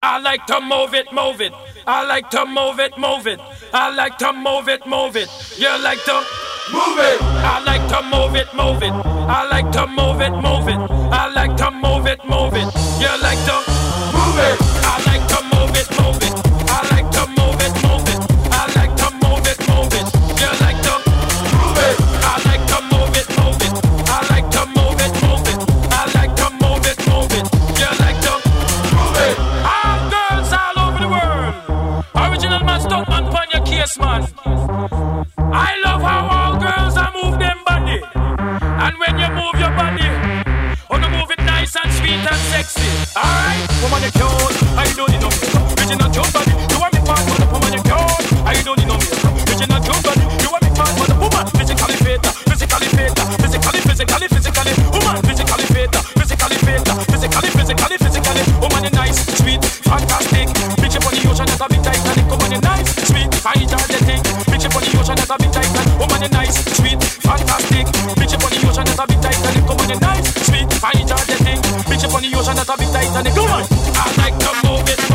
I like to move it, move it. I like to move it, move it. I like to move it, move it. You like to move it. I like to move it, move it. I like to move it, move it. I like to move it, move it. You like to move it. I like to move it, move it. I like to move it, move it. I like to move it, move it. You like to move it. I like to move it, move it. I like to move it, move it. I like to move it, move it. You like to move it. All girls all over the world. Original man, stuck man, pon your case, man. I love how all girls are move them body. And when you move your body, wanna move it nice and sweet and sexy. Alright? Woman, you cute. I don't need no makeup. Original cute body. You want me part of the woman, you cute. I don't need no makeup. Original cute body. You want me part of the woman. Physically fit. Physically fit. Physically. Woman, physically fit. Physically fit. Physically. Woman, you nice, sweet, fantastic. Bitch up on the ocean, that's a bit Titanic. Woman, you nice, sweet, energetic. Bitch up on the ocean, that's a bit Titanic. Woman, you nice, sweet, fantastic. Bitch up on the ocean, that's a bit Titanic. Woman, you nice, sweet, energetic. Bitch up on the ocean, that's a bit Titanic. Come on, I like to move it.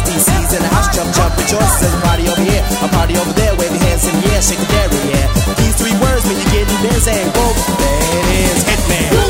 DC's in the house, jump, jump, rejoice. There's a party over here, a party over there. Wave your hands in the air, shake the dairy, yeah. These three words mean you're getting busy. Whoa, there it is, Hitman.